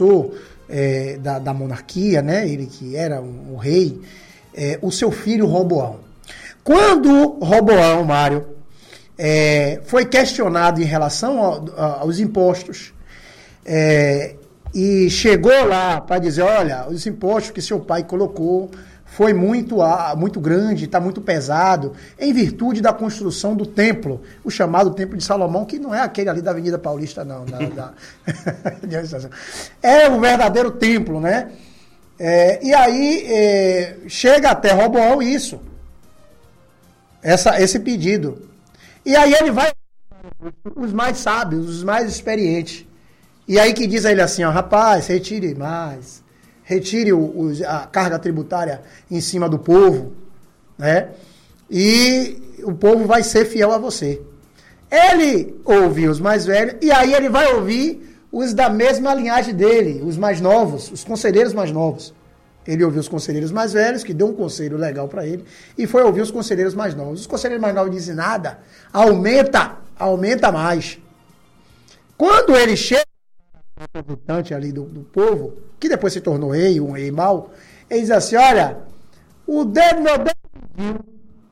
da monarquia, né? Ele que era um rei, o seu filho Roboão. Quando Roboão, Mário, foi questionado em relação aos impostos, e chegou lá para dizer, olha, os impostos que seu pai colocou foi muito grande, está muito pesado, em virtude da construção do templo, o chamado Templo de Salomão, que não é aquele ali da Avenida Paulista, não. É o verdadeiro templo, né? E aí chega até Roboão isso, esse pedido. E aí ele vai, os mais sábios, os mais experientes. E aí que diz a ele assim, ó, rapaz, retire mais. Retire a carga tributária em cima do povo, né? E o povo vai ser fiel a você. Ele ouviu os mais velhos, e aí ele vai ouvir os da mesma linhagem dele, os mais novos, os conselheiros mais novos. Ele ouviu os conselheiros mais velhos, que deu um conselho legal para ele, e foi ouvir os conselheiros mais novos. Os conselheiros mais novos dizem nada, aumenta mais. Quando ele chega, o representante ali do povo, que depois se tornou rei, um rei mau, ele diz assim, olha, meu dedo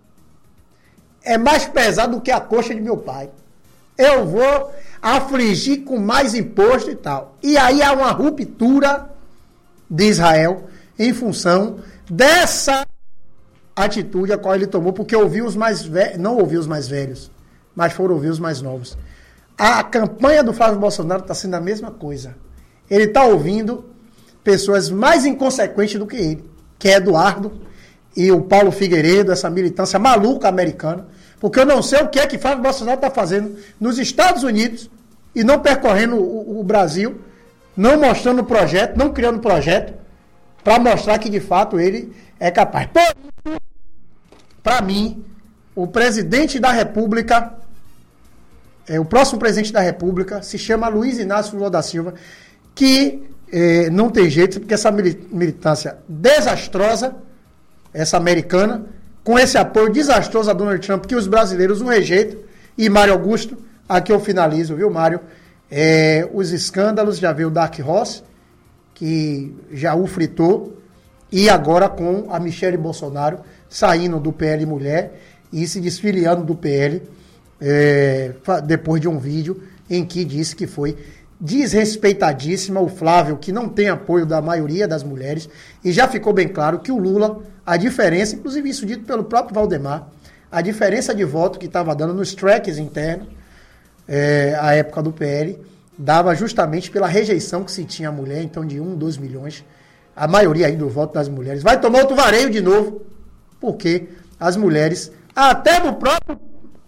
é mais pesado do que a coxa de meu pai. Eu vou afligir com mais imposto e tal. E aí há uma ruptura de Israel em função dessa atitude a qual ele tomou, porque ouviu os mais velhos, não ouviu os mais velhos, mas foram ouvir os mais novos. A campanha do Flávio Bolsonaro está sendo a mesma coisa. Ele está ouvindo pessoas mais inconsequentes do que ele, que é Eduardo e o Paulo Figueiredo, essa militância maluca americana, porque eu não sei o que é que Flávio Bolsonaro está fazendo nos Estados Unidos e não percorrendo o Brasil, não mostrando o projeto, não criando projeto, para mostrar que de fato ele é capaz. Por isso, para mim, o presidente da República, o próximo presidente da República se chama Luiz Inácio Lula da Silva, que não tem jeito, porque essa militância desastrosa, essa americana, com esse apoio desastroso a Donald Trump, que os brasileiros o rejeitam, e Mário Augusto, aqui eu finalizo, viu, Mário? Os escândalos, já veio o Dark Horse, que já o fritou, e agora com a Michele Bolsonaro saindo do PL Mulher e se desfiliando do PL, depois de um vídeo em que disse que foi desrespeitadíssima o Flávio, que não tem apoio da maioria das mulheres, e já ficou bem claro que o Lula, a diferença, inclusive isso dito pelo próprio Valdemar, a diferença de voto que estava dando nos tracks internos, à época do PL, dava justamente pela rejeição que se tinha à mulher, então de 1, 2 milhões, a maioria aí do voto das mulheres. Vai tomar outro vareio de novo, porque as mulheres, até do próprio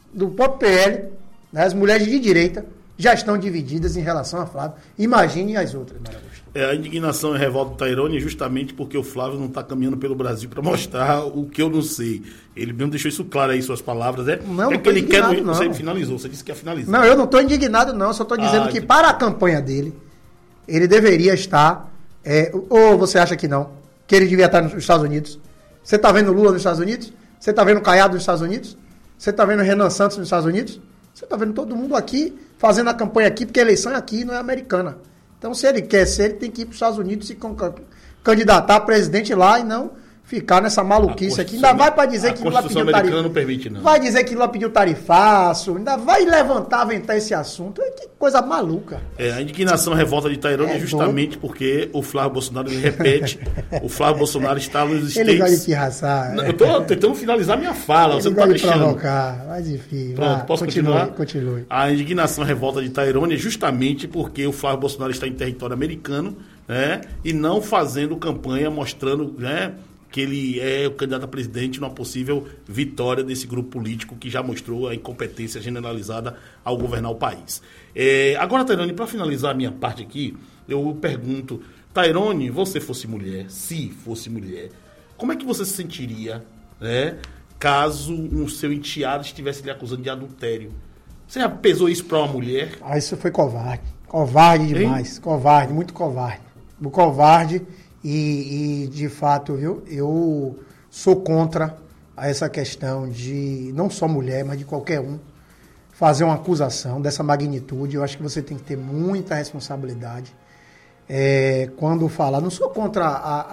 PL, né, as mulheres de direita, já estão divididas em relação a Flávio. Imagine as outras, Maria Augusta. A indignação e revolta do Tairone justamente porque o Flávio não está caminhando pelo Brasil para mostrar o que eu não sei. Ele mesmo deixou isso claro aí, suas palavras. Não que ele quer. Não. Você finalizou, você disse que ia finalizar. Não, eu não estou indignado, não. Só estou dizendo que para a campanha dele, ele deveria estar. Ou você acha que não? Que ele devia estar nos Estados Unidos? Você está vendo Lula nos Estados Unidos? Você está vendo Caiado nos Estados Unidos? Você está vendo Renan Santos nos Estados Unidos? Você está vendo todo mundo aqui, fazendo a campanha aqui, porque a eleição é aqui, não é americana. Então, se ele quer ser, ele tem que ir para os Estados Unidos e candidatar a presidente lá e não ficar nessa maluquice aqui. Ainda vai para dizer que Lula pediu tarifaço. Não permite, não. Vai dizer que Lula pediu tarifaço, ainda vai aventar esse assunto. Que coisa maluca. A indignação, a revolta de Tairone é justamente porque o Flávio Bolsonaro, ele repete, o Flávio Bolsonaro está nos States. Ele gosta de pirraçar. Eu estou tentando finalizar minha fala, você não está deixando. Provocar, mas enfim. Pronto, posso continuar? Continue. A indignação, a revolta de Tairone é justamente porque o Flávio Bolsonaro está em território americano, né, e não fazendo campanha mostrando, né, que ele é o candidato a presidente numa possível vitória desse grupo político que já mostrou a incompetência generalizada ao governar o país. Agora, Tairone, para finalizar a minha parte aqui, eu pergunto, Tairone, você fosse mulher, se fosse mulher, como é que você se sentiria, né, caso o seu enteado estivesse lhe acusando de adultério? Você já pesou isso para uma mulher? Isso foi covarde. Covarde demais. Hein? Covarde, muito covarde. Covarde. E, de fato, viu, eu sou contra essa questão de, não só mulher, mas de qualquer um, fazer uma acusação dessa magnitude. Eu acho que você tem que ter muita responsabilidade. quando fala, não sou contra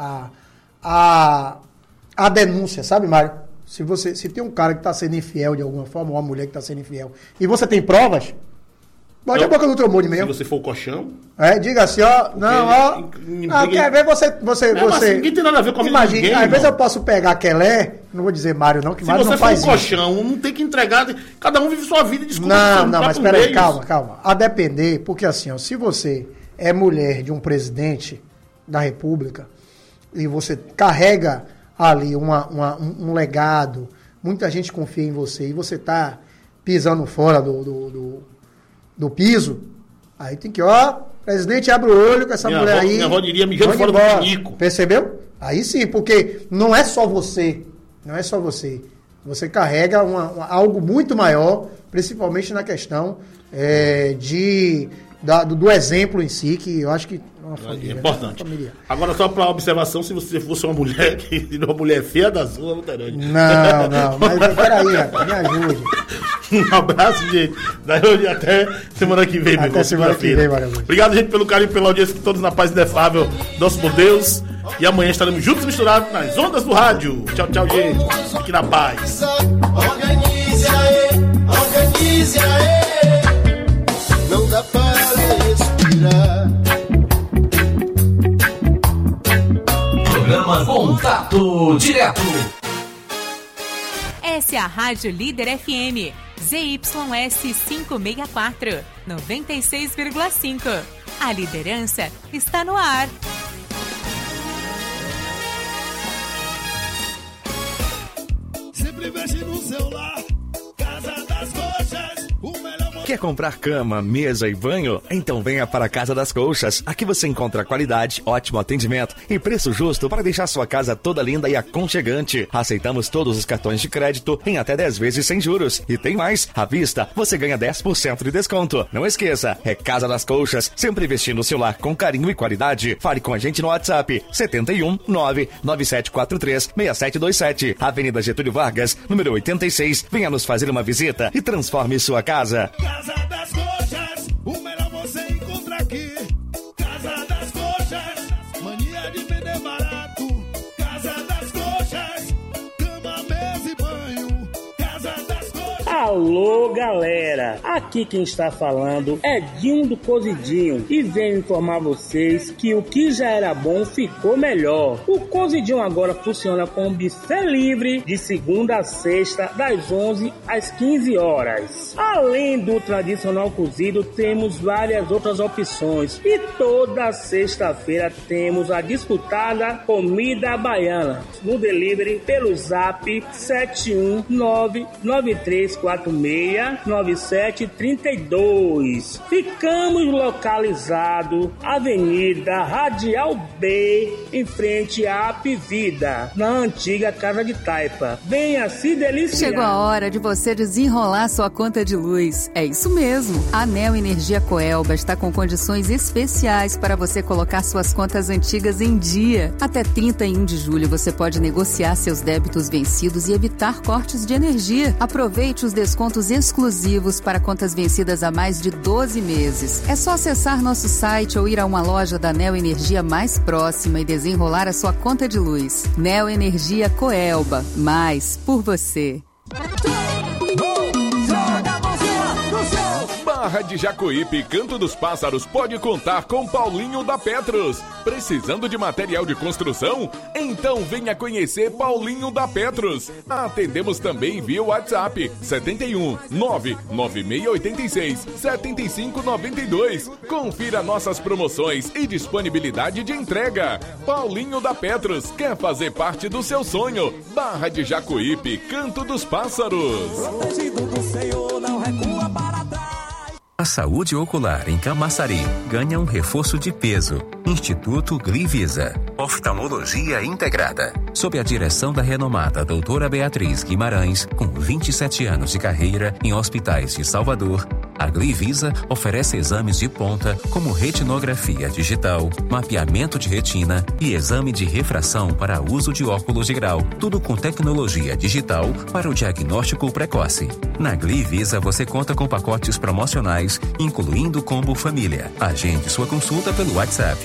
a denúncia, sabe, Mário? Se tem um cara que está sendo infiel de alguma forma, ou uma mulher que está sendo infiel, e você tem provas, bote a boca no trombone mesmo. Se você for o colchão... diga assim, quer ver você... Mas ninguém tem nada a ver com a vida de ninguém, às vezes eu posso pegar Kelé, não vou dizer Mário não, que Mário não faz isso. Se você for um colchão, não tem que entregar, cada um vive sua vida, desculpa. Não, mas peraí, calma. A depender, porque assim, se você é mulher de um presidente da República, e você carrega ali um legado, muita gente confia em você, e você tá pisando fora do piso, aí tem que, presidente, abre o olho com essa mulher aí. Minha avó diria mijando fora do pinico. Percebeu? Aí sim, porque não é só você. Você carrega algo muito maior, principalmente na questão do exemplo em si, que eu acho que é importante. Agora, só para observação, se você fosse uma mulher feia das ruas, não teria. Não, mas peraí, rapaz, me ajude. Um abraço, gente. Daí até semana que vem, até semana que vem, Maravilha. Obrigado, gente, pelo carinho, pela audiência, que todos na paz inefável, nosso por Deus. E amanhã estaremos juntos misturados nas ondas do rádio. Tchau, gente. Fique na paz. Organize aí. Não dá para respirar. Programa Contato Direto. Essa é a Rádio Líder FM. ZYS 564, 96,5. A liderança está no ar. Sempre mexe no celular. Casa das Coxas, o melhor. Quer comprar cama, mesa e banho? Então venha para a Casa das Colchas. Aqui você encontra qualidade, ótimo atendimento e preço justo para deixar sua casa toda linda e aconchegante. Aceitamos todos os cartões de crédito em até 10 vezes sem juros. E tem mais, à vista você ganha 10% de desconto. Não esqueça, é Casa das Colchas, sempre vestindo o seu lar com carinho e qualidade. Fale com a gente no WhatsApp 71 99743 6727, Avenida Getúlio Vargas, número 86. Venha nos fazer uma visita e transforme sua casa. Casa das Coxas, o melhor você encontra aqui. Casa das Coxas, mania de vender barato. Casa das Coxas, cama, mesa e banho. Casa das Coxas. Alô, galera, aqui quem está falando é Dinho do Cozidinho e venho informar vocês que o que já era bom ficou melhor. O Cozidinho agora funciona com buffet livre de segunda a sexta, das 11 às 15 horas. Além do tradicional cozido, temos várias outras opções e toda sexta-feira temos a disputada comida baiana no delivery pelo zap 71993469732. Ficamos localizados Avenida Radial B, em frente à Apivida, na antiga Casa de Taipa. Venha se deliciar. Chegou a hora de você desenrolar sua conta de luz. É isso mesmo. A Neo Energia Coelba está com condições especiais para você colocar suas contas antigas em dia. Até 31 de julho você pode negociar seus débitos vencidos e evitar cortes de energia. Aproveite os descontos exclusivos para contas vencidas há mais de 12 meses. É só acessar nosso site ou ir a uma loja da Neo Energia mais próxima e desenrolar a sua conta de luz. Neo Energia Coelba. Mais por você. Barra de Jacuípe, Canto dos Pássaros pode contar com Paulinho da Petros. Precisando de material de construção? Então venha conhecer Paulinho da Petros. Atendemos também via WhatsApp 71 99686 7592. Confira nossas promoções e disponibilidade de entrega. Paulinho da Petros quer fazer parte do seu sonho. Barra de Jacuípe, Canto dos Pássaros. Protegido do Senhor, não recua para trás. A saúde ocular em Camaçari ganha um reforço de peso. Instituto Glivisa. Oftalmologia integrada. Sob a direção da renomada doutora Beatriz Guimarães, com 27 anos de carreira em hospitais de Salvador, A Glivisa oferece exames de ponta como retinografia digital, mapeamento de retina e exame de refração para uso de óculos de grau. Tudo com tecnologia digital para o diagnóstico precoce. Na Glivisa você conta com pacotes promocionais, incluindo combo família. Agende sua consulta pelo WhatsApp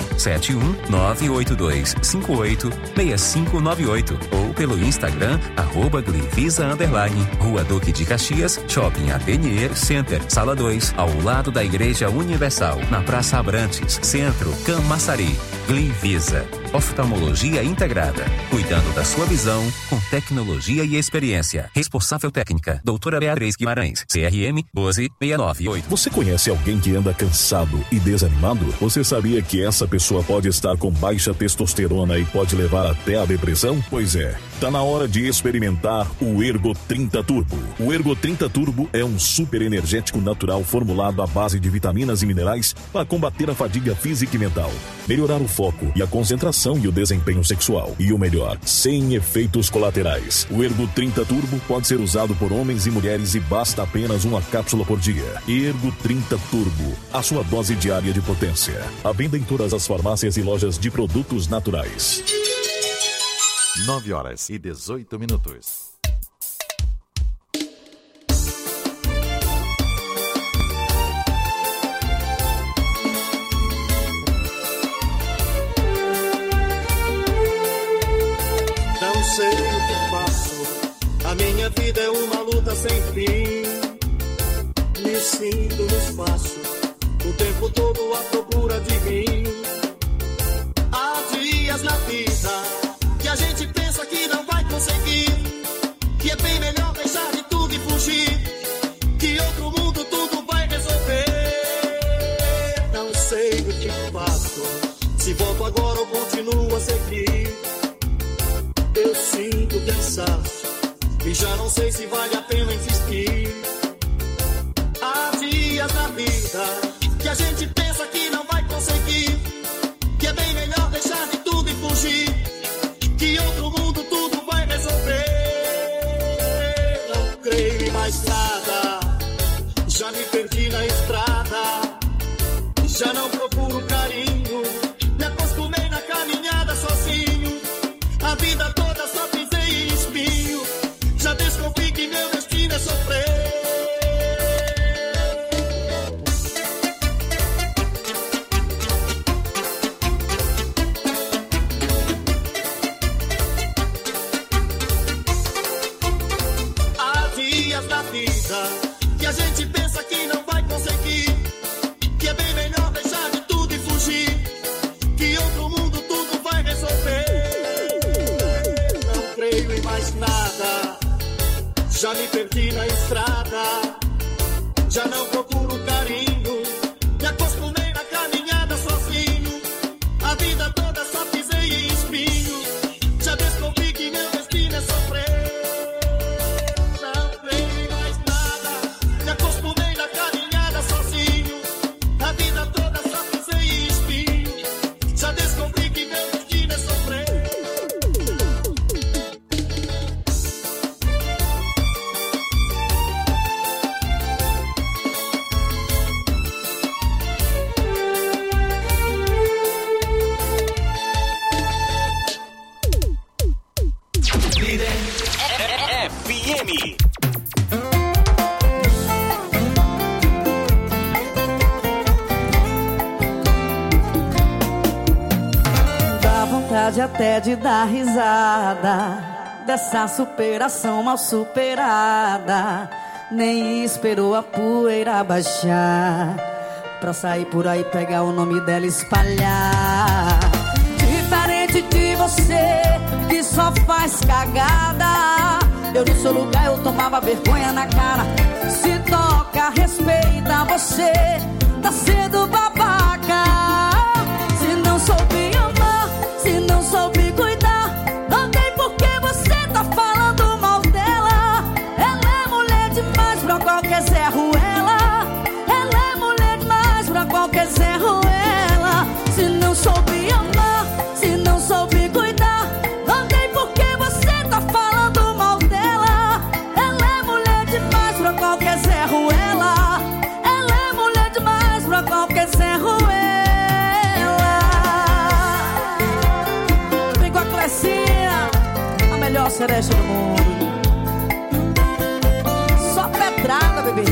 71982586598 ou pelo Instagram @Glivisa_, Rua Duque de Caxias, Shopping Atelier Center, Sala 2, ao lado da Igreja Universal, na Praça Abrantes, Centro, Camaçari. Glivisa, oftalmologia integrada, cuidando da sua visão com tecnologia e experiência. Responsável técnica, doutora Beatriz Guimarães, CRM 12698. Você conhece alguém que anda cansado e desanimado? Você sabia que essa pessoa pode estar com baixa testosterona e pode levar até a depressão? Pois é, tá na hora de experimentar o Ergo 30 Turbo. O Ergo 30 Turbo é um super energético natural formulado à base de vitaminas e minerais para combater a fadiga física e mental, melhorar o foco e a concentração e o desempenho sexual. E o melhor, sem efeitos colaterais. O Ergo 30 Turbo pode ser usado por homens e mulheres e basta apenas uma cápsula por dia. Ergo 30 Turbo, a sua dose diária de potência. À venda em todas as farmácias e lojas de produtos naturais. 9h18. Não sei o que faço, a minha vida é uma luta sem fim. Me sinto no espaço, o tempo todo à procura de mim. Há dias na vida que a gente pensa que não vai conseguir, que é bem melhor deixar de tudo e fugir, que outro mundo tudo vai resolver. Não sei o que faço, se volto agora ou continuo a seguir. Eu sinto cansaço e já não sei se vale a pena insistir. Há dias na vida que a gente pensa que não vai conseguir, que é bem melhor deixar de tudo e fugir, que outro mundo tudo vai resolver. Não creio em mais nada, já me perdi na estrada, já não procuro carinho, me acostumei na caminhada sozinho. A vida toda só pisei em espinho, já descobri que meu destino é sofrer. Há dias na vida que a gente pensa que não vai conseguir, que é bem melhor deixar de tudo e fugir, que outro mundo tudo vai resolver. Em mais nada, já me perdi na estrada, já não procuro carinho, me acostumei na caminhada sozinho. A vida toda só pisei em espinho, já descobri que meu destino é sofrer. Não creio em mais nada, me acostumei na caminhada sozinho. A vida toda só pisei em espinho, já descobri que meu destino é sofrer. Dá vontade até de dar risada dessa superação mal superada. Nem esperou a poeira baixar pra sair por aí, pegar o nome dela e espalhar. Diferente de você, que só faz cagada, eu no seu lugar eu tomava vergonha na cara. Se toca, respeita, você tá sendo babaca. Se não soube amar, se não soube cuidar, não tem por que você tá falando mal dela. Ela é mulher demais pra qualquer Zé Ruela. Ela é mulher demais pra qualquer Zé Ruela. Se não soube amar, se não soube cuidar, não tem por que você tá falando mal dela. Ela é mulher demais pra qualquer Zé Ruela. Ela seresta do mundo. Só pedrada, bebê.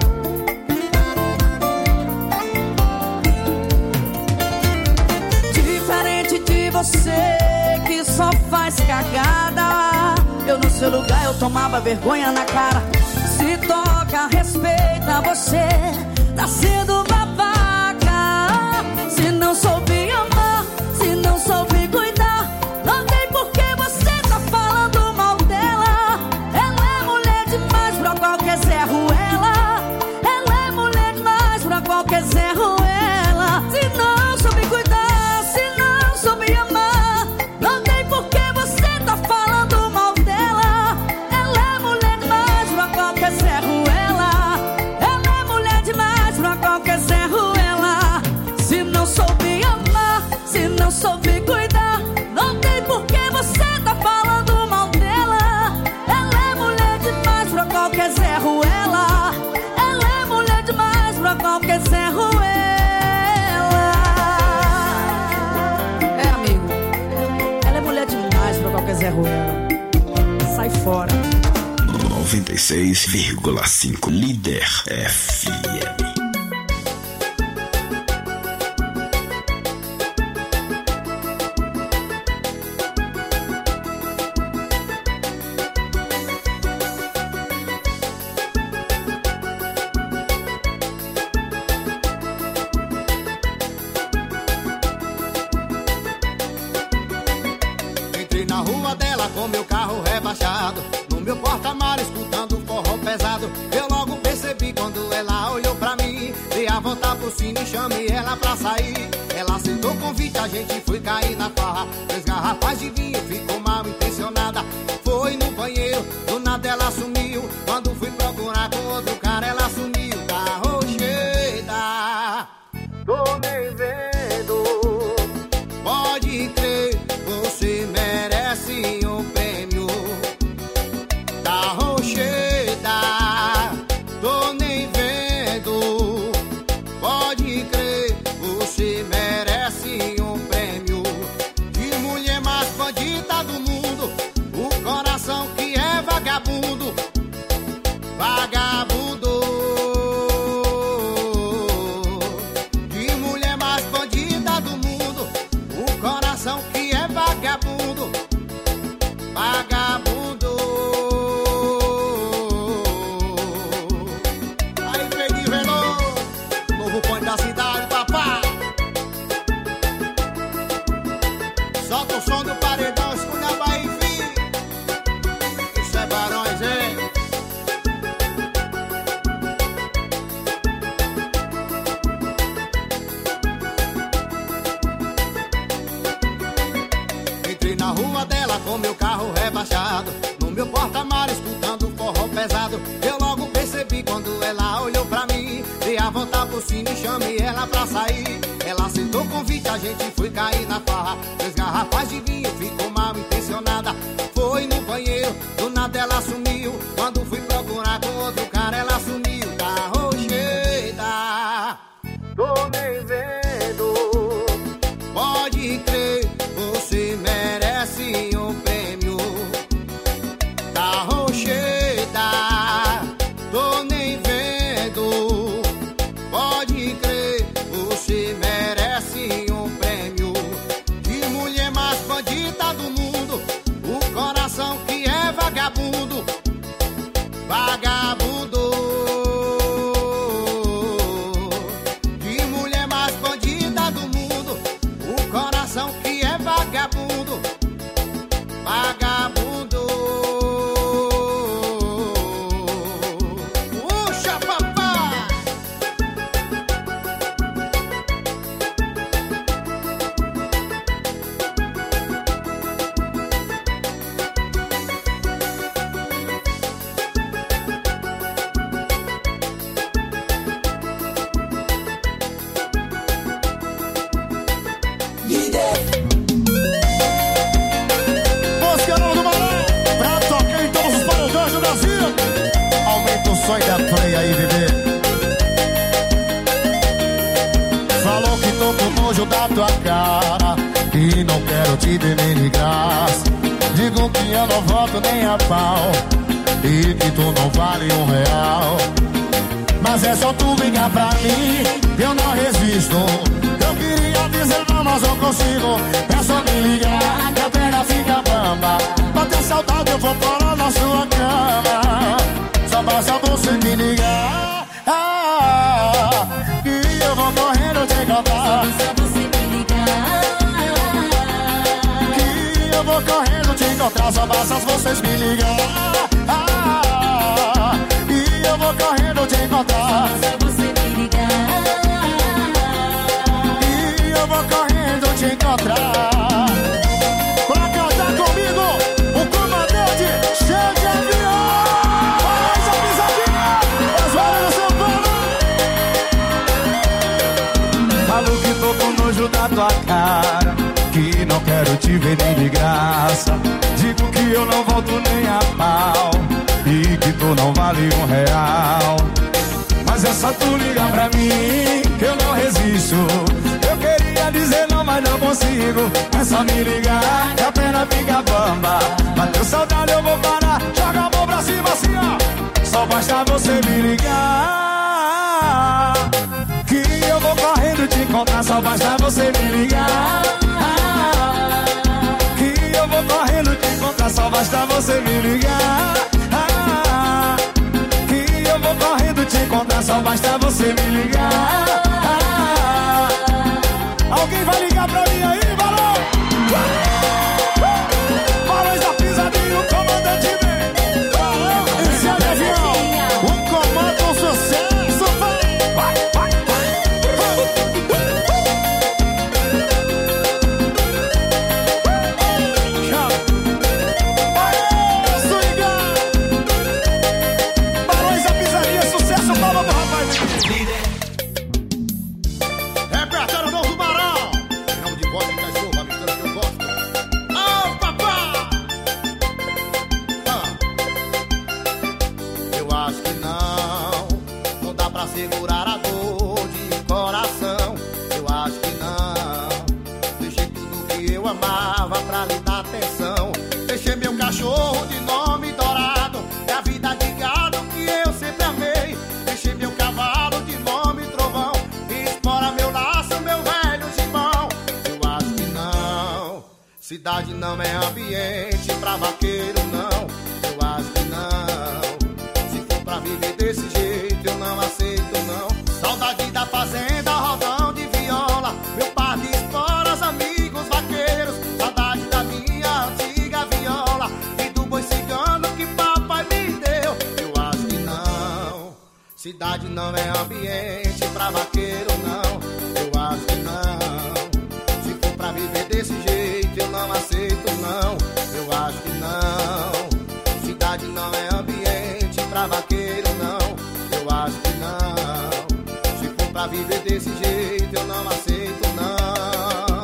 Diferente de você que só faz cagada, eu no seu lugar eu tomava vergonha na cara. Se toca, respeita, você tá sendo babaca. Se não soube amar, se não soube cuidar, não tem por que você tá falando mal dela. Ela é mulher demais pra qualquer Zé Ruela. Ela é mulher demais pra qualquer Zé Ruela. Se não soube cuidar, se não soube amar, não tem por que você tá falando mal dela. Ela é mulher demais pra qualquer Zé Ruela. Ela é mulher demais pra qualquer Zé Ruela. Se não soube amar, se não soube cuidar, não tem por que você tá falando mal dela. Ela é mulher demais pra qualquer Zé Ruela. Ela é mulher demais pra qualquer Zé Ruela. É, amigo, ela é mulher demais pra qualquer Zé Ruela. Sai fora. 96,5 Líder FM. Entrei na rua dela com meu carro rebaixado, no meu porta-malas escutando forró pesado. Eu logo percebi quando ela olhou pra mim, dei a volta pro cine e chamei ela pra sair. Ela aceitou o convite, a gente foi cair na farra. 3 garrafas de vinho, ficou mal intencionada. Foi no banheiro, do nada ela sumiu. Quando fui procurar com outro cara, ela sumiu. Tá rocheda, tô nem vendo. Pode crer, você merece um prêmio. Tá rocheda, tô nem vendo. Pode crer, você merece um prêmio. De mulher mais bandida do mundo, o coração que é vagabundo. Vagabundo. De mulher mais bandida do mundo, o coração que é vagabundo. Vagabundo. Aí, Pedro Veloso, novo ponto da cidade, papá. Solta o som do paredão, escuta a Bahia, filho. Isso é Barões, hein? Entrei na rua dela com meu carro rebaixado, no meu porta-malas escutando forró pesado. Eu logo percebi quando ela olhou pra mim, dei a volta pro cine e chamei ela pra sair. Ela aceitou o convite, a gente foi cair na farra. 3 garrafas de vinho, ficou mal intencionada. Foi no banheiro, do nada ela sumiu. Quando fui procurar com outro cara, ela sumiu. Tá rocheda, tô nem vendo. Pode crer, você merece um prêmio. Tá rocheda, tô nem vendo. Pode crer, você merece um prêmio. De mulher mais bandida do mundo, o coração que é vagabundo. Vagabundo. De mulher mais bandida do mundo, o coração que é vagabundo. Vagabundo. Puxa, papá. Moscarão do Maré, pra tocar em todos os paredões do Brasil. Aumenta o som da play aí, bebê. Falou que tô com nojo da tua cara e não quero te ver nem de graça. Digo que que eu não volto nem a pau e que tu não vale R$1. Mas é só tu ligar pra mim, eu não resisto. Eu queria dizer não, mas não consigo. É só me ligar que a perna fica bamba. Bater saudade eu vou parar na sua cama. Só basta você me ligar, que eu vou correndo te encontrar. Só basta você me ligar, que eu vou correndo te encontrar. Só basta vocês me ligar, e eu vou correndo te encontrar. Só você me ligar, e eu vou correndo te encontrar. Pra cantar comigo, o comandante cheio de avião. Faz a pisadinha, as varas do São Paulo. Falo que tô com nojo da tua cara, que não quero te ver nem de graça. Digo que eu não volto nem a pau e que tu não vale R$1. Mas é só tu ligar pra mim que eu não resisto. Eu queria dizer não, mas não consigo. É só me ligar que a perna fica bamba. Bateu saudade eu vou parar. Joga a mão pra cima assim, ó. Só basta você me ligar, que eu vou correndo te encontrar. Só basta você me ligar, que eu vou correndo te encontrar. Só basta você me ligar, que eu vou correndo te encontrar. Só basta você me ligar. Alguém vai ligar pra mim aí, Barão? Barões da Pisadinha, o comandante vem. Barão, esse é o avião. O comando, um sucesso, vai, vai, vai. Barões da Pisadinha, sucesso, palma pro rapaz. Repertório novo do Barão. Final de voz em cachorro, a mistura que eu gosto. Ô, papai! Eu acho que não dá pra segurar a dor de coração. Eu acho que não. Deixei tudo que eu amava pra lhe dar atenção. Deixei meu cachorro de nome dourado, é a vida de gado que eu sempre amei. Deixei meu cavalo de nome trovão, e explora meu laço, meu velho gibão. Eu acho que não. Cidade não é ambiente pra vaqueiro, não. Eu acho que não. Se for pra viver desse jeito, eu não aceito, não. Saudade da fazenda, rodão de viola, meu par de esporas, amigos vaqueiros. Saudade da minha antiga viola e do boi cigano que papai me deu. Eu acho que não. Cidade não é ambiente pra vaqueiro, não. Eu acho que não. Se for pra viver desse jeito, eu não aceito, não. Eu acho que não. Cidade não é ambiente pra vaqueiro, não. Eu acho que não. Se for pra viver desse jeito, eu não aceito, não.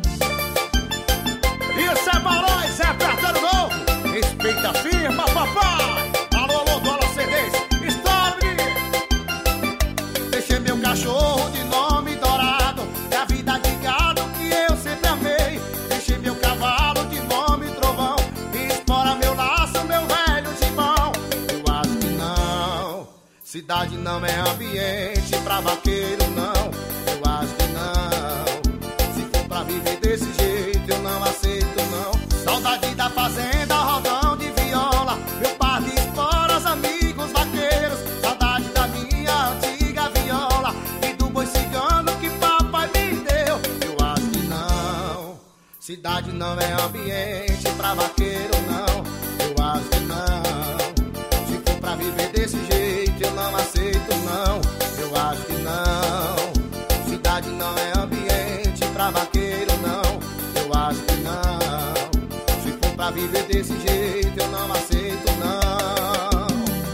Isso é Barões, é repertório novo. Respeita a firma, papai. Alô, alô, dólar CDs. Estoura, menino. Deixei meu cachorro de nome dourado, é a vida de gado que eu sempre amei. Deixei meu cavalo de nome trovão, e explora meu laço, meu velho gibão. Eu acho que não. Cidade não é ambiente pra vaqueiro, não. Eu acho que não. Se for pra viver desse jeito, eu não aceito, não. Saudade da fazenda, rodão de viola, meu par de esporas, amigos vaqueiros. Saudade da minha antiga viola e do boi cigano que papai me deu. Eu acho que não. Cidade não é ambiente pra vaqueiro, não. Eu acho que não. Se for pra viver desse jeito, eu não aceito, não. Eu acho que não. Cidade não é ambiente pra vaqueiro, não. Eu acho que não. Se for pra viver desse jeito, eu não aceito, não.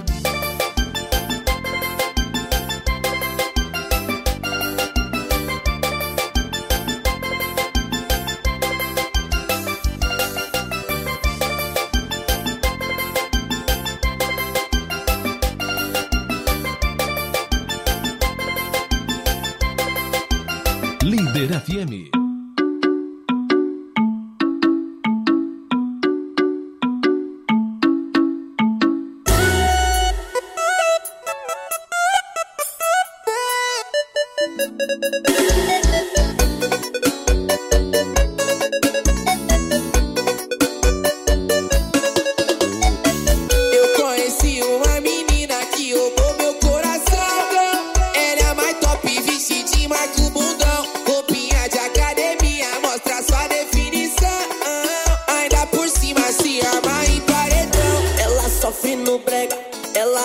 Líder FM.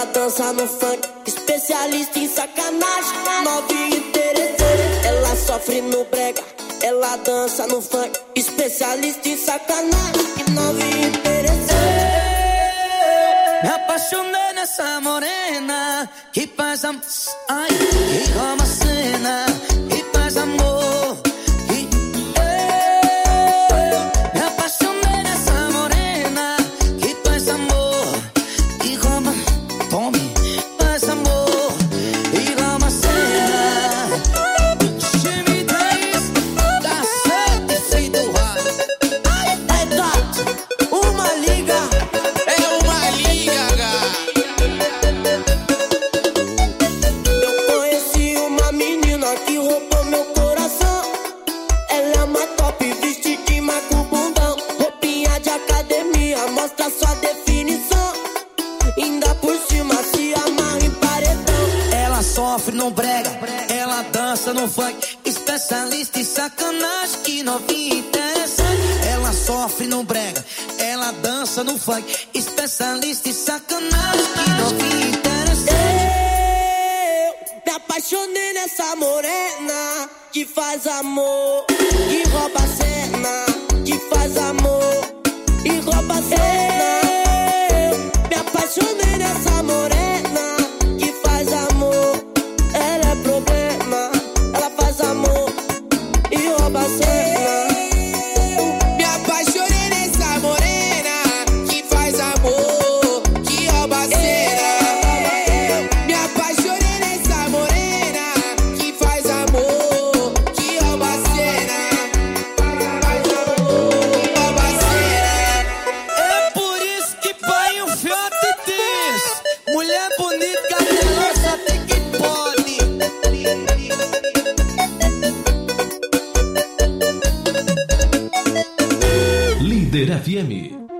dança no funk, especialista em sacanagem, novinha interessante. Ela sofre no brega, ela dança no funk, especialista em sacanagem, novinha interessante. Me apaixonei nessa morena que faz amor, ai, que rouba a cena, que faz amor. Me apaixonei nessa morena que faz amor e rouba, tome, faz amor e rouba a cena. Time 10 da 7 do rádio. É gato, uma liga. Eu conheci uma menina que roubou meu coração. Ela é uma top, vestidinha com bundão, roupinha de academia, mostra sua definição. Ainda por cima se amarra em paredão. Ela sofre no brega, ela dança no funk, especialista em sacanagem, que novinha interessante. Ela sofre no brega, ela dança no funk, especialista em sacanagem, que novinha interessante. Me apaixonei nessa morena que faz amor, que rouba a cena, que faz amor e rouba a cena. Me apaixonei nessa morena que faz amor. Ela é problema, ela faz amor e rouba a cena. Me apaixonei nessa morena que faz amor, que rouba a cena. Me apaixonei nessa morena que faz amor, que rouba a cena. Faz amor, que rouba a cena. É por isso que pai um fiote diz: mulher bonita, ela só tem que pode. Líder FM.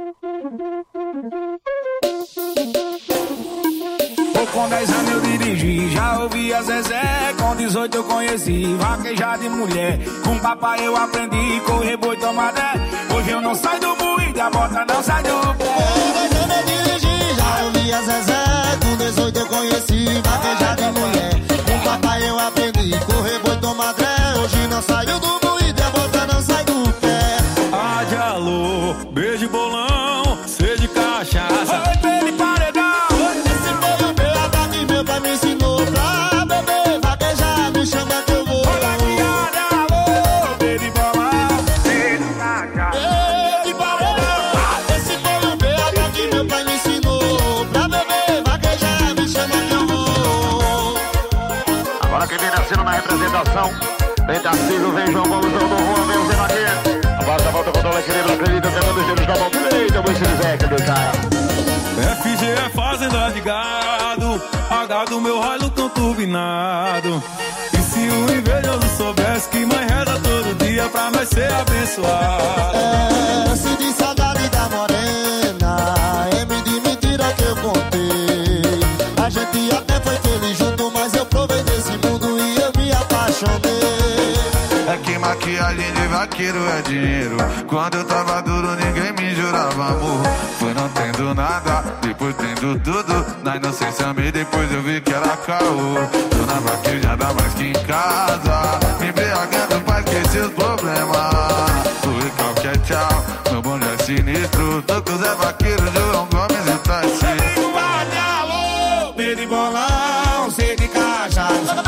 Com 10 anos eu dirigi, já ouvi a Zezé. Com 18 eu conheci vaquejar de mulher. Com papai eu aprendi correr boi tomadé. Hoje eu não saio do moído, a bota não sai do pé. Com 10 anos eu dirigi, já ouvi a Zezé. Com 18 eu conheci vaquejar de mulher. Com papai eu aprendi correr boi tomadé. Hoje não saio do moído, a bota não sai do pé. Ah, de alô, beijo bolão, sede de cachaça. Oi, pele paredão. Esse foi o BH que meu pai me ensinou pra beber, vaquejar, me chama que eu vou. Olha aqui, olha, alô, beijo bolão, sede de cachaça. Pele paredão. Esse foi o BH que meu pai me ensinou pra beber, vaquejar, me chama que eu vou. Agora quem vem nascendo na representação, vem Tarcísio, vem João Gomes, do Rua, vem o Zé Maria. A volta com o Dólar Querido, acredita, pegando os dedos da mão direita, o Zé, do cara. FG é fazenda de gado, H meu raio tão turbinado. E se o invejoso soubesse que mãe reza todo dia pra nós ser abençoado. É, se de saudade da morena, M de mentira que eu contei. A gente até foi feliz junto, mas eu provei desse mundo e eu me apaixonei. É que maquiagem de vaqueiro é dinheiro. Quando eu tava duro ninguém me jurava amor. Foi não tendo nada, depois tendo tudo. Na inocência amei, depois eu vi que era caô. Tô na vaquejada mais que em casa, me embriagando pra esquecer os problemas. O recalque é tchau, meu bonde é sinistro. Tô com o Zé Vaqueiro, João Gomes e o Tarcísio. Alô, pede bolão, sede de cachaça.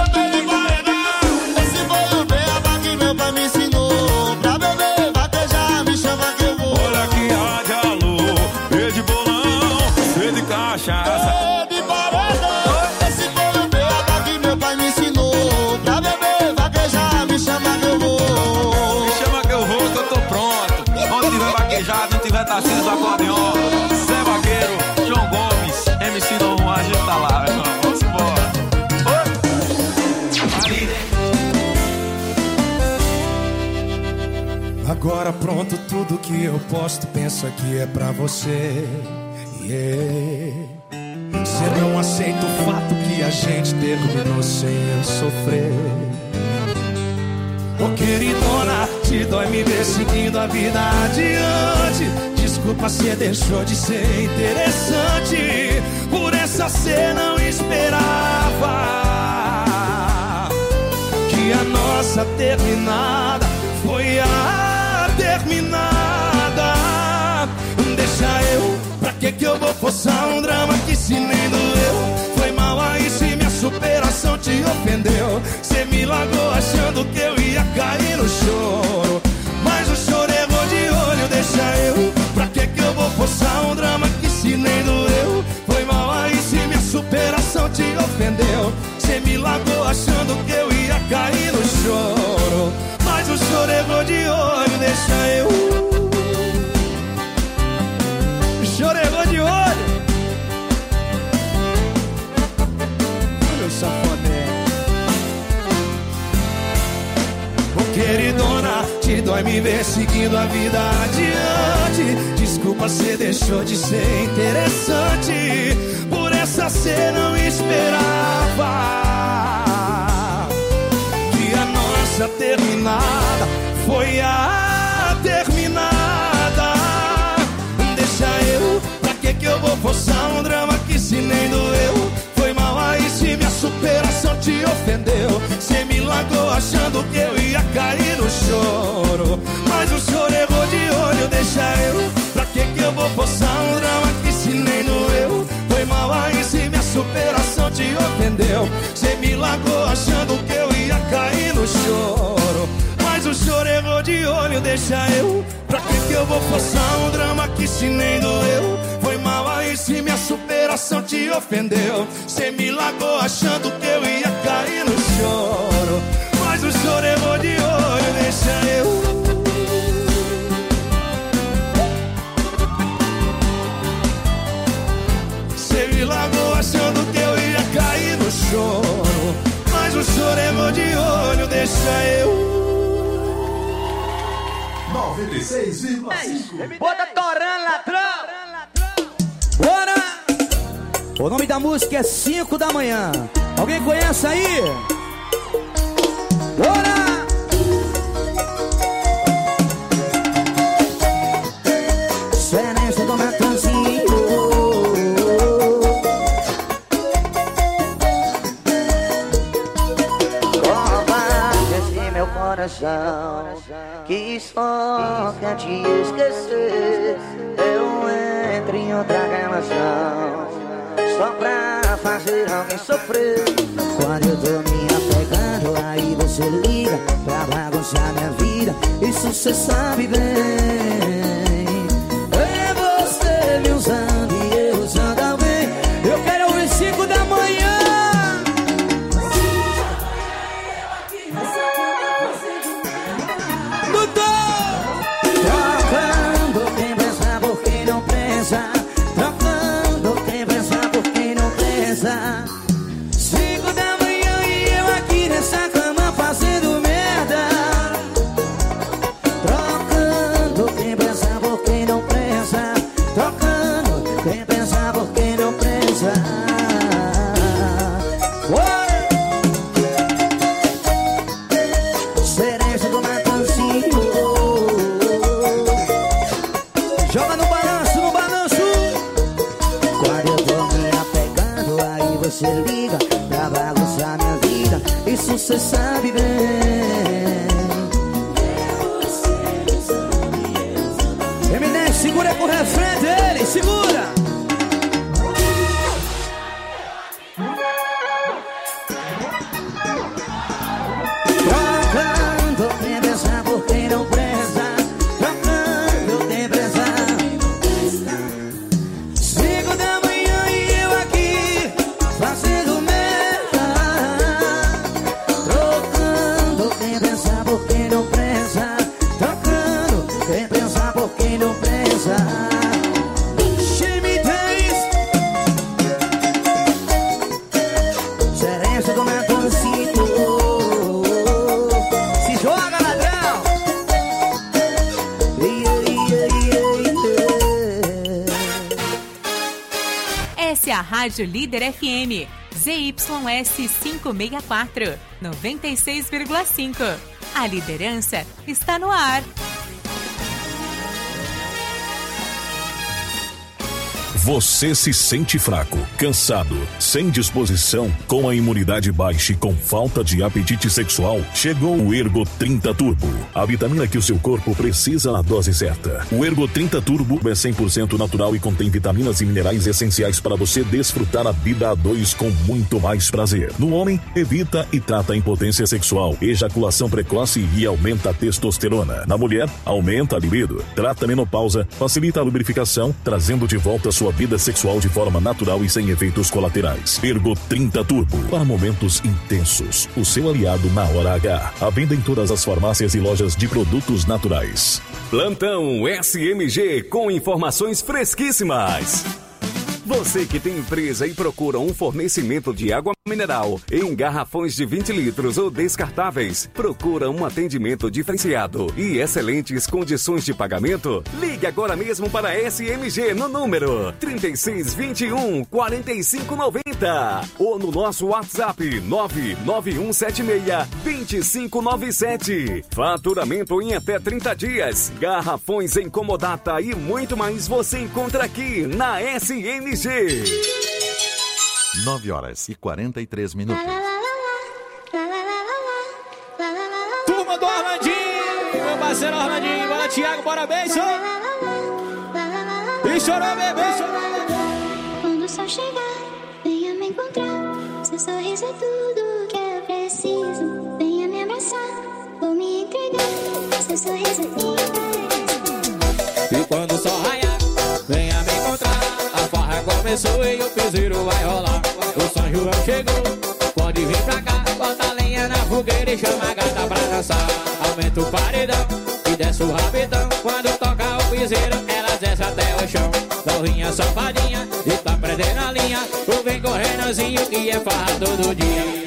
Meu pai me ensinou pra beber, vaquejar, me chama que eu vou. Olha aqui, de alô, beijo bolão, sede de cachaça. Bebe paredão. Esse foi o BH que meu pai me ensinou pra beber, vaquejar, me chama que eu vou. Me chama que eu vou, que eu tô pronto. Onde tiver vaquejado, não tiver Tarcísio do acordeon, Zé Vaqueiro, João Gomes, MC Dom Juan, a gente tá lá, meu irmão. Vamos embora. Agora pronto, tudo que eu posto, penso aqui é pra você. Você não aceita o fato que a gente terminou sem eu sofrer. Ô queridona, te dói me ver seguindo a vida adiante. Desculpa se deixou de ser interessante. Por essa essa cê não esperava, que a nossa terminada foi a terminada. Deixa eu, pra que eu vou forçar um drama que se nem doeu? Foi mal aí se minha superação te ofendeu. Cê me largou achando que eu ia cair no choro, mas o choro errou de olho. Deixa eu, pra que eu vou forçar um drama que se nem doeu? Foi mal aí se minha superação te ofendeu. Cê me largou achando que eu ia cair no choro, mas o choro errou de olho. Deixa eu, o choro errou de olho. Olha o safoné. Ô queridona, te dói me ver seguindo a vida adiante. Desculpa, cê deixou de ser interessante. Por essa cê não esperava, que a nossa terminada foi a terminada. Deixa eu, pra que eu vou forçar um drama que se nem doeu? Foi mal aí se minha superação te ofendeu. Cê me largou achando que eu ia cair no choro, mas o choro errou de olho. Deixa eu, pra que eu vou forçar um drama que se nem doeu? Foi mal aí se minha superação te ofendeu. Cê me largou achando que eu ia cair no choro, mas o choro errou de olho. Deixa eu, pra que eu vou forçar um drama que se nem doeu? Foi mal aí se minha superação te ofendeu. Cê me largou achando que eu ia cair no choro, mas o choro errou de olho. Deixa eu, cê me largou achando que eu ia cair no choro, mas o choro errou de olho. Deixa eu. 96,5. Bota torando, ladrão. Bora! O nome da música é 5 da manhã. Alguém conhece aí? Bora! Serença do Natanzinho. Esse meu coração que só quer te esquecer. Eu entro em outra relação só pra fazer alguém sofrer. Quando eu tô me apegando, aí você liga pra bagunçar minha vida. Isso cê sabe bem. É você me usando e eu usando alguém. Eu quero ouvir 5 da manhã. Trocando quem pensa por quem não pensa. Trocando quem pensa por quem não pensa. 5 da manhã e eu aqui nessa cama fazendo merda. Trocando quem pensa por quem não pensa. Trocando quem pensa por quem não pensa. Serença do Natanzinho. Joga no balanço, no balanço. Quando eu tô me apegando, aí você liga pra bagunçar minha vida. Isso cê sabe bem. M10, segura com o refrão dele, segura. Trocando quem pensa por quem não presta. Trocando quem pensa. 5 da manhã e eu aqui fazendo merda. Trocando quem pensa por quem não pensa. Trocando quem pensa por quem não pensa. M10. Serença do Natanzinho. Se joga, ladrão. Essa é a Rádio Líder FM, ZYS 564, 96,5. A liderança está no ar. Você se sente fraco, cansado, sem disposição, com a imunidade baixa e com falta de apetite sexual? Chegou o Ergo 30 Turbo, a vitamina que o seu corpo precisa na dose certa. O Ergo 30 Turbo é 100% natural e contém vitaminas e minerais essenciais para você desfrutar a vida a dois com muito mais prazer. No homem, evita e trata a impotência sexual, ejaculação precoce e aumenta a testosterona. Na mulher, aumenta a libido, trata a menopausa, facilita a lubrificação, trazendo de volta sua vida sexual de forma natural e sem efeitos colaterais. Ergo 30 Turbo, para momentos intensos. O seu aliado na hora H. À venda em todas as farmácias e lojas de produtos naturais. Plantão SMG com informações fresquíssimas. Você que tem empresa e procura um fornecimento de água mineral em garrafões de 20 litros ou descartáveis, procura um atendimento diferenciado e excelentes condições de pagamento? Ligue agora mesmo para a SMG no número 3621-4590 ou no nosso WhatsApp 99176-2597. Faturamento em até 30 dias. Garrafões em comodata e muito mais você encontra aqui na SMG. 9h43 Turma do Orlandinho, meu parceiro Orlandinho, bora Thiago, bora Benção. E chorou, bebê, Quando o sol chegar, venha me encontrar. Seu sorriso é tudo que eu preciso. Venha me abraçar, vou me entregar. Seu sorriso é tudo. E quando o sol raiar, venha me encontrar. A farra começou e o piseiro vai rolar. O São João chegou, pode vir pra cá. Bota a lenha na fogueira e chama a gata pra dançar. Aumenta o paredão e desce o rabetão. Quando toca o piseiro, ela desce até o chão. Novinha safadinha e tá prendendo a linha. Tu vem correndozinho e é farra todo dia.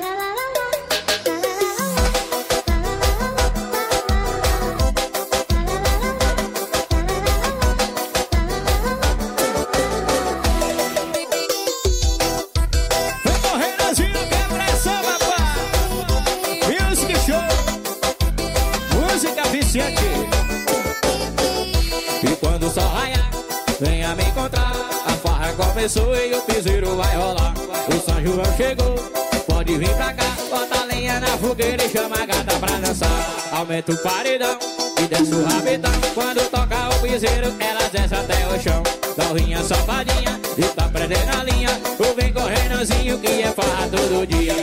E quando o sol raiar, venha me encontrar. A farra começou e o piseiro vai rolar. O São João chegou, pode vir pra cá. Bota a lenha na fogueira e chama a gata pra dançar. Aumenta o paredão e desce o rabetão. Quando toca o piseiro, ela desce até o chão. Novinha safadinha e tá prendendo a linha. Tu vem correndozinho que é farra todo dia.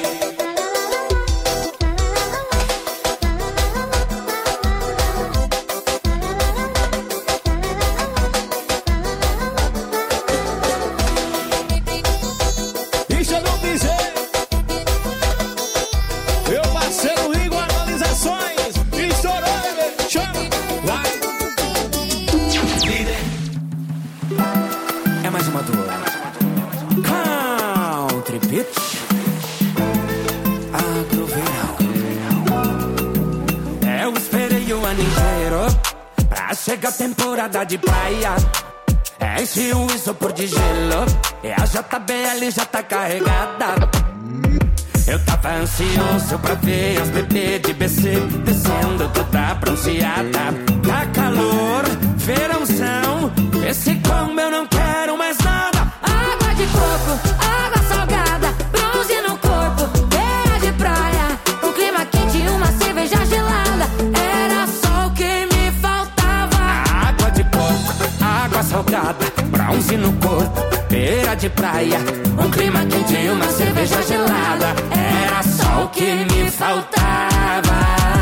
Chega a temporada de praia, enche o isopor de gelo, e a JBL já tá carregada. Eu tava ansioso pra ver as bebês de BC descendo toda bronzeada. Tá calor, verãozão, esse como eu não quero mais nada. Água de coco, água salgada, bronze no corpo, beira de praia, um clima quente e uma cerveja gelada. Era só o que me faltava. Água de coco, água salgada, bronze no corpo, beira de praia, um clima quente e uma cerveja gelada. Era só o que me faltava.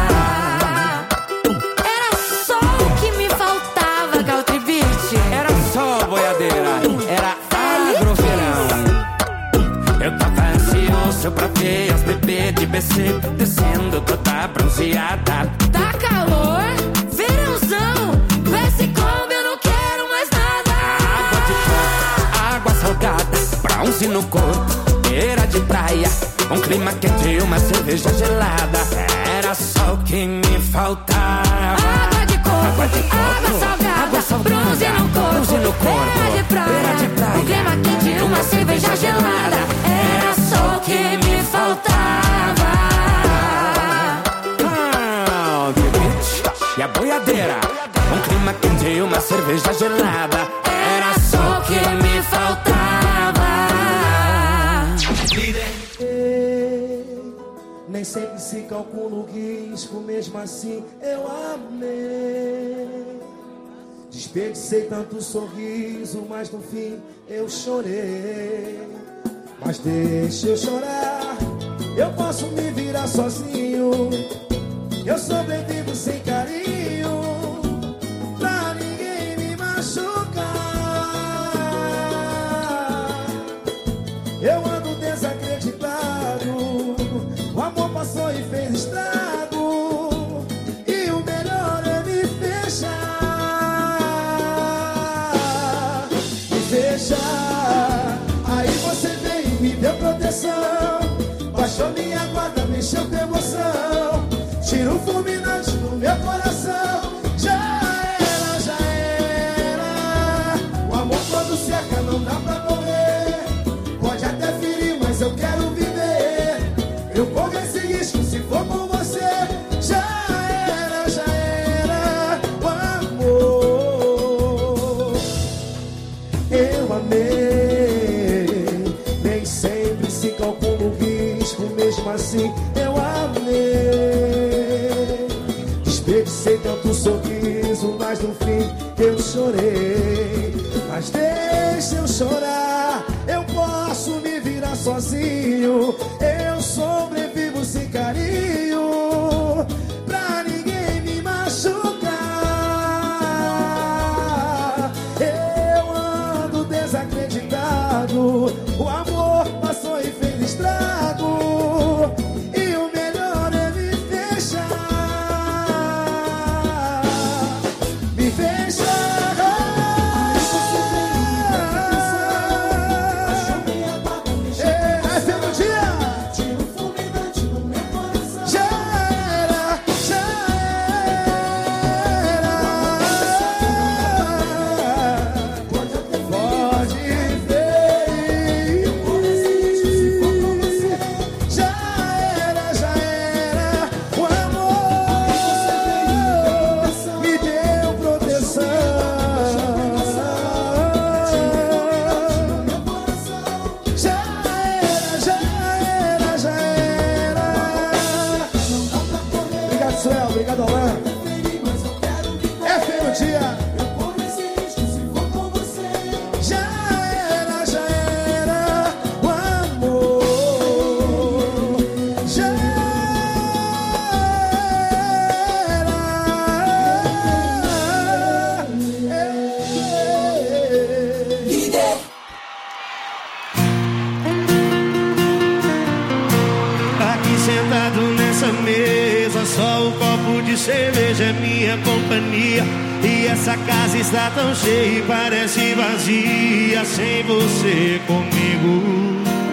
Era só o que me faltava, Caltribite. Era só boiadeira, era agroverão. Eu tava ansioso pra ver as bebês de BC descendo toda bronzeada. Tá calor, verãozão, com esse combo eu não quero mais nada. Água de coco, água salgada, bronze no corpo, beira de praia, um clima quente e uma cerveja gelada. Era só o que me faltava. Água de coco, água salgada, bronze no corpo, beira de praia, um clima quente e uma cerveja gelada. Era só o que me faltava. E a boiadeira, um clima quente e uma cerveja gelada. Era só o que me risco, mesmo assim eu amei. Desperdicei tanto sorriso, mas no fim eu chorei. Mas deixa eu chorar, eu posso me virar sozinho. Eu sobrevivo sem carinho, pra ninguém me machucar. Eu ando desacreditado, o amor passou e fez estrago, e o melhor é me fechar. Me fechar. Aí você veio e me deu proteção, baixou minha guarda, mexeu com emoção, tira o fulminante no meu coração. Já era. O amor quando cerca não dá pra correr. Pode até ferir, mas eu quero viver. Eu corro esse risco se for com você. Já era. O amor eu amei. Nem sempre se calcula o risco, mesmo assim eu amei. Desperdicei tanto sorriso, mas no fim eu chorei. Mas deixa eu chorar, eu posso me virar sozinho. Eu sobrevivo sem carinho, pra ninguém me machucar. Eu ando desacreditado, o amor passou e fez estrago, e o melhor é me fechar. Me fechar. Obrigado, Alain. É feio o dia. Já era o amor. Já era. Aqui sentado nessa mesa, só o copo de cerveja é minha companhia. E essa casa está tão cheia e parece vazia sem você comigo.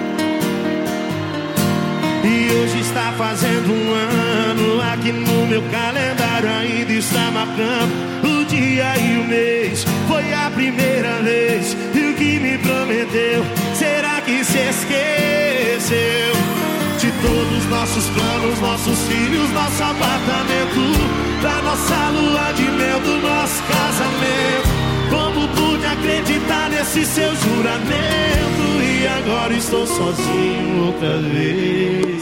E hoje está fazendo um ano, aqui no meu calendário ainda está marcando o dia e o mês. Foi a primeira vez, e o que me prometeu, será que se esqueceu? De todos os nossos planos, nossos filhos, nosso apartamento, da nossa lua de mel, do nosso casamento. Como pude acreditar nesse seu juramento? E agora estou sozinho outra vez.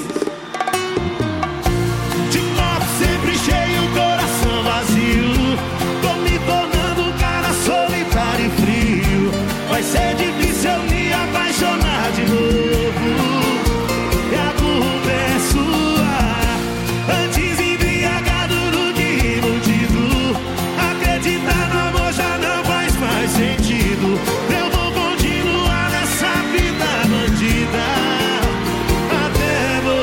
De copo sempre cheio, coração vazio. Tô me tornando um cara solitário e frio. Vai ser difícil eu me apaixonar de novo. E a culpa é sua. Antes embriagado do que iludido. Acreditar no amor já não faz mais sentido. Eu vou continuar nessa vida bandida até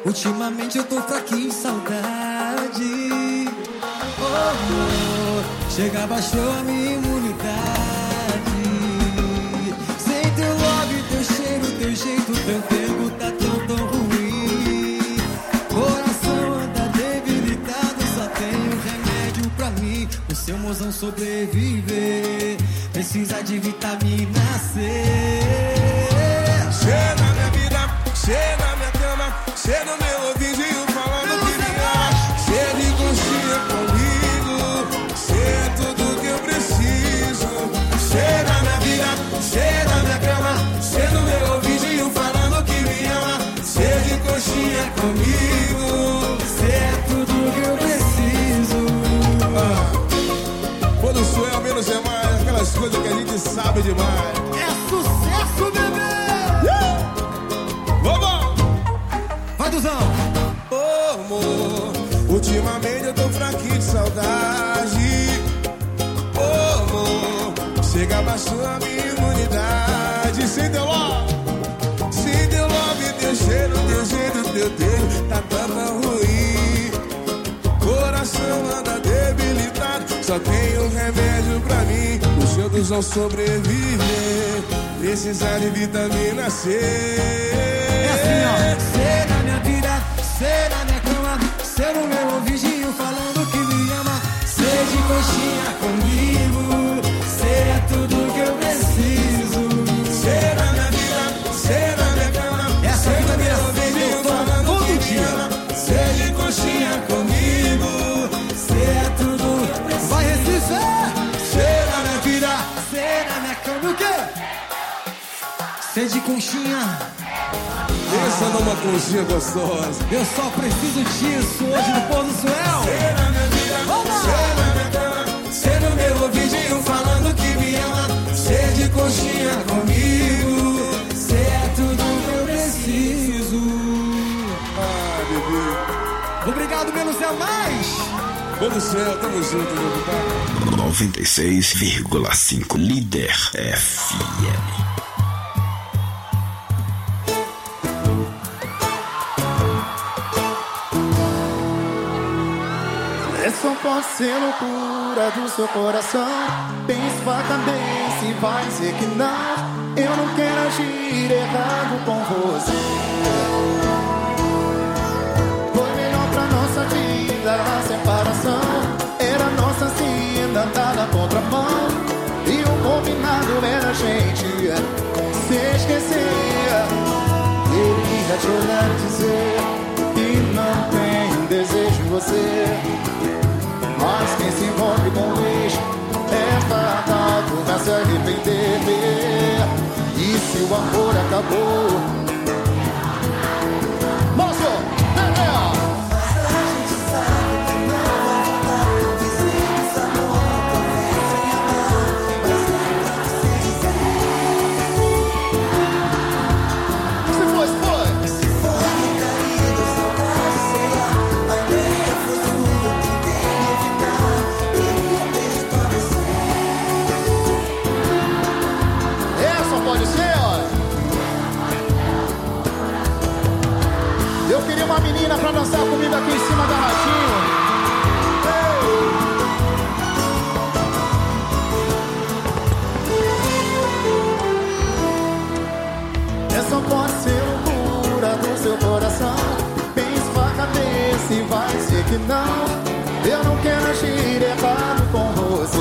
Ultimamente eu tô fraquinho, saudade. Oh, amor, chega, baixou a minha imunidade. Sem teu love, teu cheiro, teu jeito, teu tempo tá tão ruim. Coração anda debilitado, só tem um remédio pra mim. O seu mozão sobreviver precisa de vitamina C. Cê na minha vida, cê na minha cama, cê no meu ouvidinho falando que me ama. Cê de conchinha comigo, cê é tudo que eu preciso. Cê na minha vida, cê na minha cama, cê no meu ouvidinho falando que me ama. Cê de conchinha comigo, cê é tudo que eu preciso. Quando sou eu, menos é mais, aquelas coisas que a gente sabe demais. É sucesso, bebê! Vamos! Vai, Duzão! Ô, amor, ultimamente eu tô fraquinho de saudade. Ô, amor, chega, baixou a minha imunidade. Sem teu love, teu cheiro, teu jeito, teu tempo tá tão ruim. Coração anda debilitado, só tem um remédio pra mim. Os outros vão sobreviver, precisar de vitamina C. É assim, ó. Cê na minha vida, cê na minha cama, cê no meu ouvidinho falando que me ama. Cê de coxinha comigo, cê é tudo que eu preciso. Cê na minha vida, cê na minha cama, essa cê no meu ouvidinho ouvidinho falando todo que dia. me ama. Cê de coxinha comigo, cê é tudo. Vai, Recife! Cê na minha vida, cê na minha cama, o quê? Cê de conchinha. Pensa numa conchinha gostosa. Eu só preciso disso hoje no Pôr do Suel. Cê na minha vida, cê na minha cama, cê no meu ouvidinho falando que me ama. Cê de conchinha comigo, cê é tudo que eu preciso. Bebê. Obrigado, menos é mais. Pôr do Céu, tamo junto, meu pai. 96,5 Líder FM. Essa pode ser loucura do seu coração. Pense pra cabeça e vai dizer que não. Eu não quero agir errado com você. Foi melhor pra nossa vida a separação. Era nossa senda andar na contramão. E o combinado era a gente se esquecer. Queria te olhar e dizer que não tenho desejo em você. Mas quem se envolve com o lixo é fatal, vai se arrepender. E se o amor acabou, moço, vem, ó. Mas a gente sabe que não vai voltar. Fizemos amor, talvez sem amar. Mas é pra você dizer. Se foi. Se foi caído, saudade, sei lá. A ideia foi sua, tentei evitar. Queria beijo pra você. Só pode ser, ó. Eu queria uma menina pra dançar comigo aqui em cima da ratinho. Essa pode ser loucura do seu coração. Pense pra cabeça e vai dizer que não. Eu não quero agir errado com você.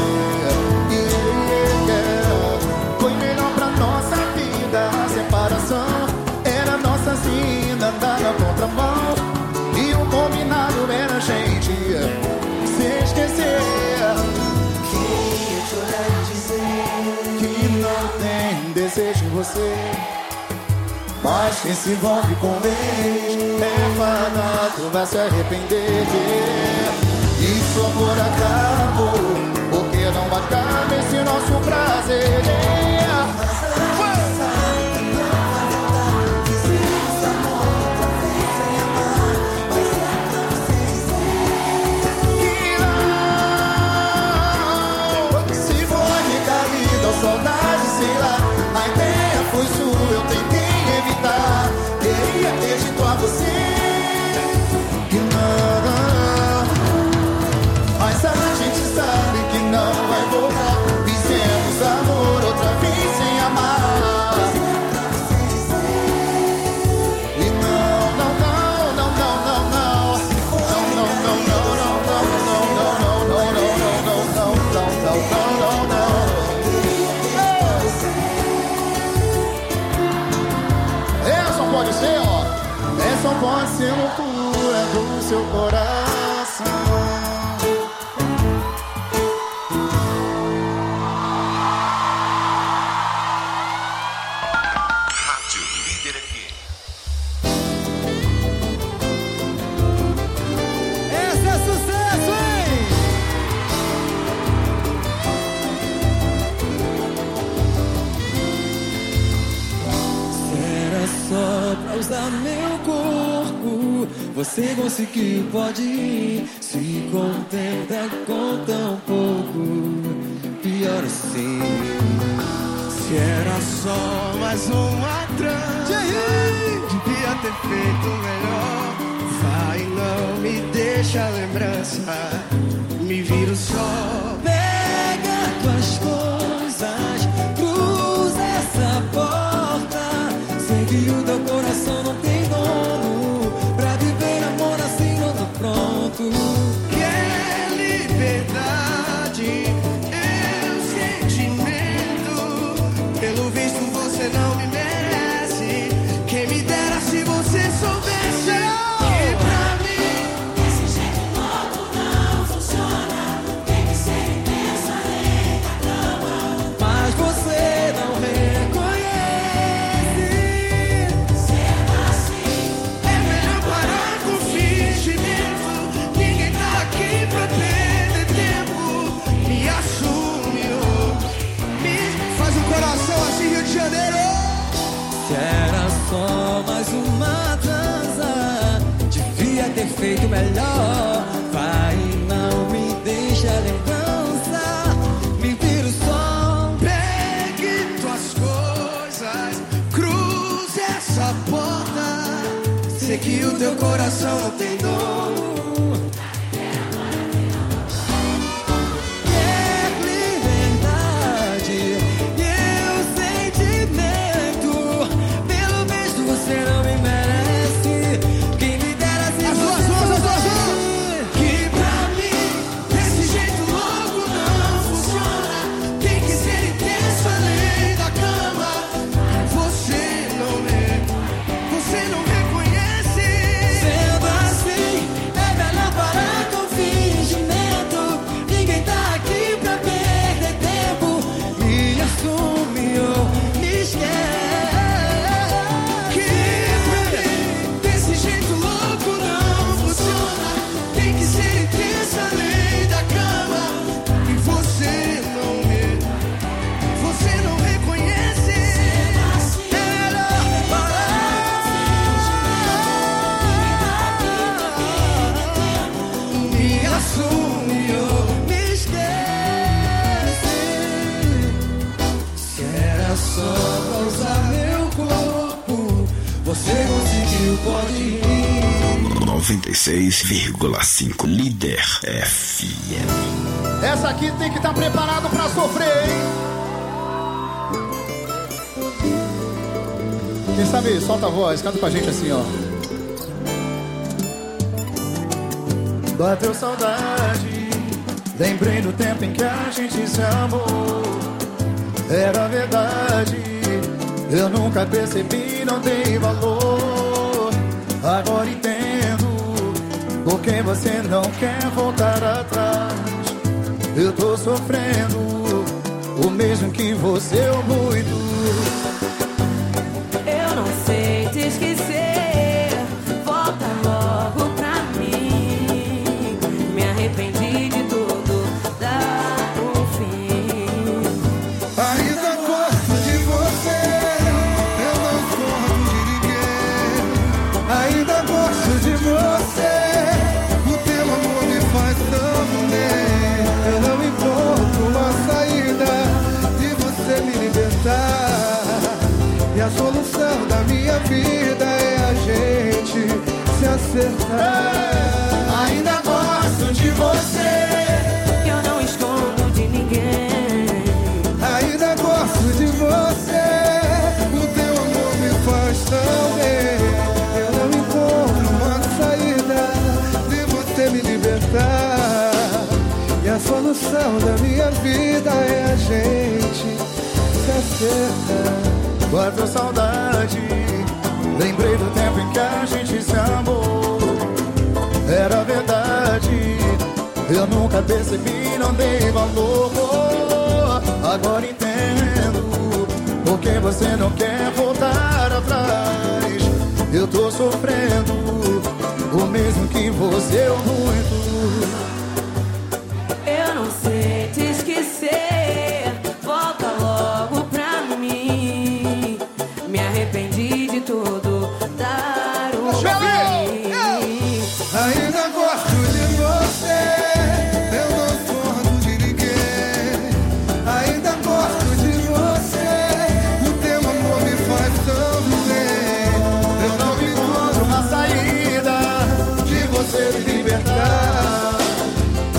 Foi melhor pra nossa vida a separação. Era nossa sina andar na contramão. E o combinado era a gente se esquecer. Queria te olhar e dizer que não tem desejo em você. Mas quem se envolve com ele é fadado, vai se arrepender. Isso amor acabou, porque não acaba esse nosso prazer. Se foi recaído, saudade, sei lá. A ideia foi sua, eu tentei evitar. Queria ter dito a você usar meu corpo. Você conseguiu, pode ir. Se contenta com tão pouco. Pior assim. Se era só mais uma trança, devia ter feito melhor. Vai, não me deixa a lembrança, me vira o sol. Pega tuas coisas, cruza essa porta. Sei que o teu coração não tem dono. Pra viver amor assim não tô pronto. Quer liberdade, pelo visto você não me merece. Quem me dera se você soubesse que pra mim esse jeito louco não funciona. Tem que ser intenso além da cama. Mas você não reconhece. Sendo assim, é melhor parar com fingimento. Ninguém tá aqui pra perder tempo. Me assume, me faz um coração assim, Rio de Janeiro. Se era só mais uma transa, devia ter feito melhor. Vai, não me deixa a lembrança, me vira o sol. Pegue tuas coisas, cruze essa porta. Sei que o teu coração não tem dono. Você não me merece. Quem me dera se as duas mãos. Que pra mim desse jeito louco não funciona. Tem que ser intenso além da cama. Você não reconhece. Sendo assim, é melhor parar com fingimento. Ninguém tá aqui pra perder tempo. Me assume ou me esquece. Você conseguiu, pode ir. 96,5 Líder FM. Essa aqui tem que estar preparado pra sofrer, hein? Quem sabe, solta a voz, canta pra gente assim, ó. Bateu saudade, lembrei do tempo em que a gente se amou. Era verdade, eu nunca percebi, não dei valor. Agora entendo porque você não quer voltar atrás. Eu tô sofrendo o mesmo que você, ou muito. Eu não sei te esquecer, volta logo pra mim. Me arrependi de tudo, dá um fim. Ainda gosto de você, eu não gosto de ninguém. Ainda gosto de você, o teu amor me faz tão bem. Eu não encontro uma saída de você me libertar. E a solução da minha vida é a gente se acertar. Ainda gosto de você, eu não escondo de ninguém. Ainda gosto de você, o teu amor me faz tão bem. Eu não encontro uma saída de você me libertar. E a solução da minha vida é a gente se acertar. Bateu saudade, lembrei do tempo em que a gente se amou. Era verdade, eu nunca percebi, não dei valor. Agora entendo porque você não quer voltar atrás. Eu tô sofrendo o mesmo que você, ou muito. Eu não sei te esquecer, volta logo pra mim. Me arrependi de tudo, tá?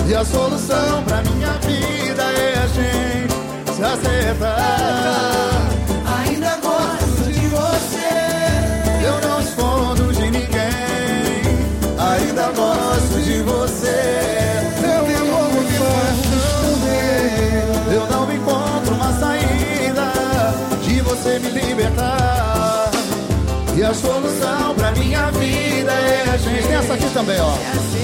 E a solução pra minha vida é a gente se acertar. Ainda gosto de você. Eu não escondo de ninguém. Ainda gosto de você. Eu me também. Eu não encontro uma saída de você me libertar. E a solução pra minha vida é a gente. Tem essa aqui também, ó.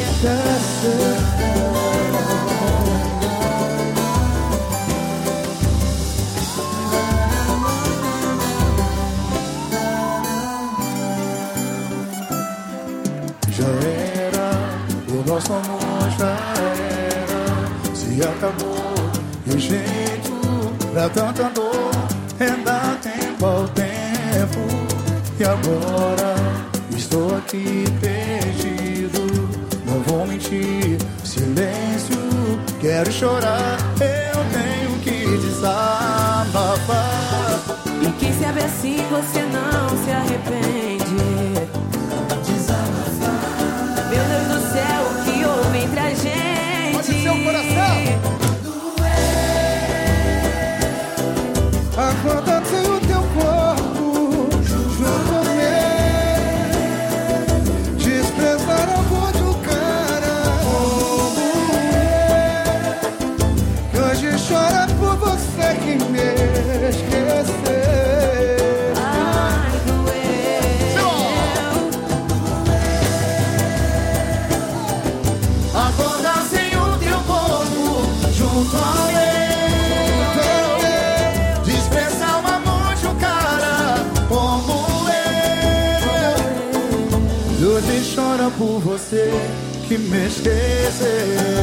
Já era, o nosso amor já era. Se acabou, e o jeito pra tanta dor é dar tempo ao tempo. E agora estou aqui perdido. Não vou mentir, silêncio, quero chorar. Eu tenho que desabafar. E quem sabe assim você não se arrepende. Desabafar. Meu Deus do céu, o que houve entre a gente? Pode ser o coração. Acordar sem o teu corpo junto a mim. Desprezar a voz de um cara como eu, que hoje chora por você que me esqueceu. Ai, doeu. Acordar sem o teu corpo junto a mim. Desprezar o amor de um cara como eu. E hoje chora por você que me esqueceu.